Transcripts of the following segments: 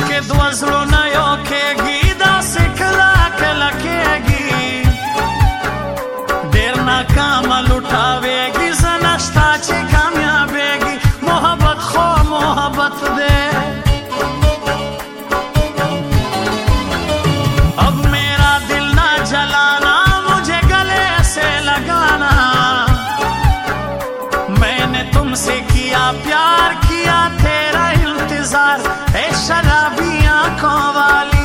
मुश्किल वज़लो न योखेगी दा सिखला के लखेगी देर नाकाम लुटावेगी ज़नश्ता ची कामयाबेगी मोहब्बत खो मोहब्बत दे अब मेरा दिल ना जलाना मुझे गले से लगाना मैंने तुमसे किया प्यार किया तेरा इंतजार ए शराबी आंखों वाली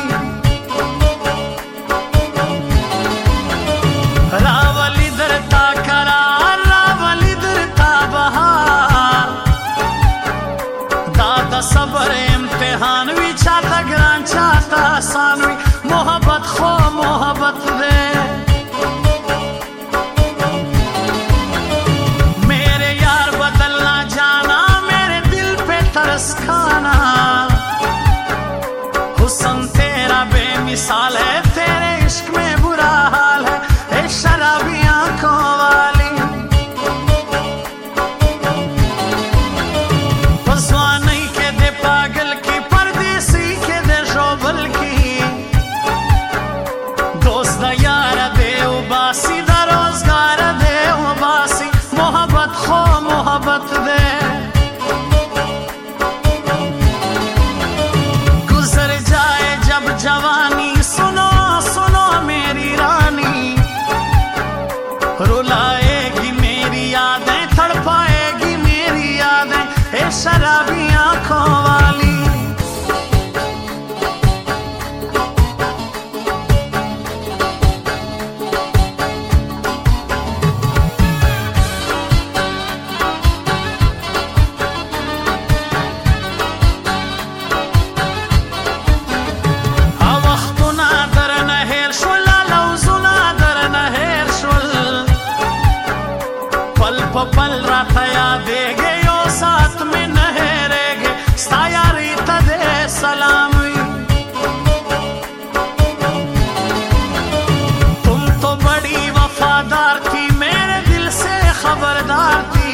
रावल इधर ता करार रावल इधर ता बहार दादा सबर इम्तिहान भी चाहता ग्रां चाहता आसान भी मोहब्बत खो मोहब्बत दे मेरे यार बदलना जाना मेरे दिल पे तरस खाना हुस्न तेरा बेमिसाल है तेरे इश्क में बुरा हाल है ए शराबी आंखों वाली पसवा नहीं के दे पागल की परदेसी के दे शोभल की दोस्त यार दे उबासी दा रोजगार दे उबासी मोहब्बत खो मोहब्बत दे गुजर जाए जब जवानी सुनो सुनो मेरी रानी रुलाएगी मेरी यादें तड़पाएगी मेरी यादें ए शराबी आंखों वाली पल रात यादेगे यो साथ में नहरेगे स्तायारी तदे सलामी तुम तो बड़ी वफादार थी मेरे दिल से खबरदार थी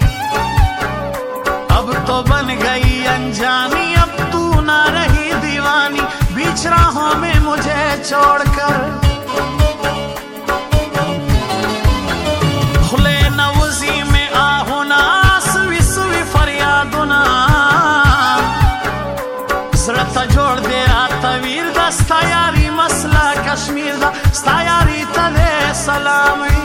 अब तो बन गई अनजानी अब तू ना रही दीवानी बीच राहों में मुझे छोड़कर जोड़ दे तवीर दा स्तायारी मसला कश्मीर दा स्तायारी तले सलामी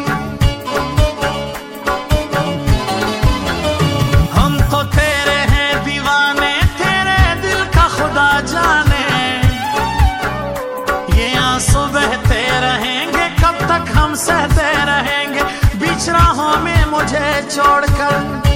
हम तो तेरे हैं दीवाने तेरे दिल का खुदा जाने ये आंसू बहते रहेंगे कब तक हम सहते रहेंगे बीच राहों में मुझे छोड़कर